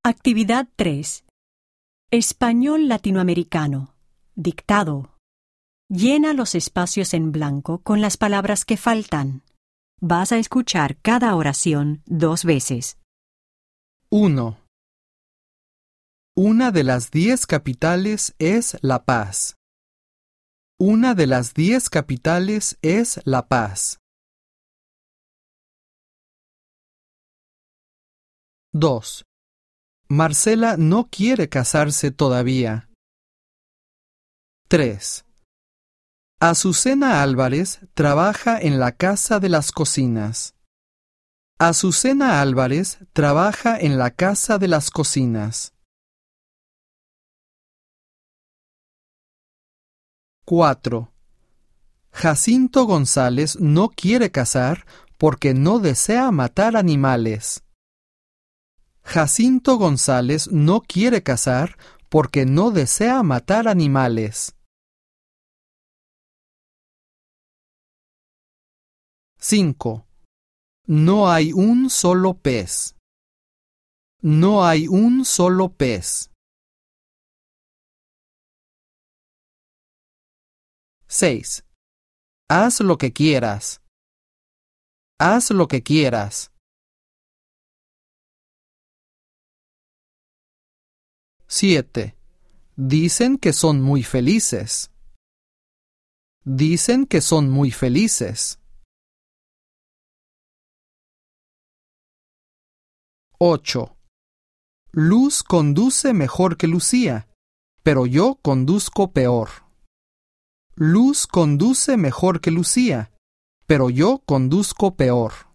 Actividad 3. Español latinoamericano. Dictado. Llena los espacios en blanco con las palabras que faltan. Vas a escuchar cada oración 2 veces. 1. Una de las 10 capitales es La Paz. Una de las 10 capitales es La Paz. 2. Marcela no quiere casarse todavía. 3. Azucena Álvarez trabaja en la Casa de las Cocinas. Azucena Álvarez trabaja en la Casa de las Cocinas. 4. Jacinto González no quiere casar porque no desea matar animales. Jacinto González no quiere casar porque no desea matar animales. 5. No hay un solo pez. No hay un solo pez. 6. Haz lo que quieras. Haz lo que quieras. 7. Dicen que son muy felices. Dicen que son muy felices. 8. Luz conduce mejor que Lucía, pero yo conduzco peor. Luz conduce mejor que Lucía, pero yo conduzco peor.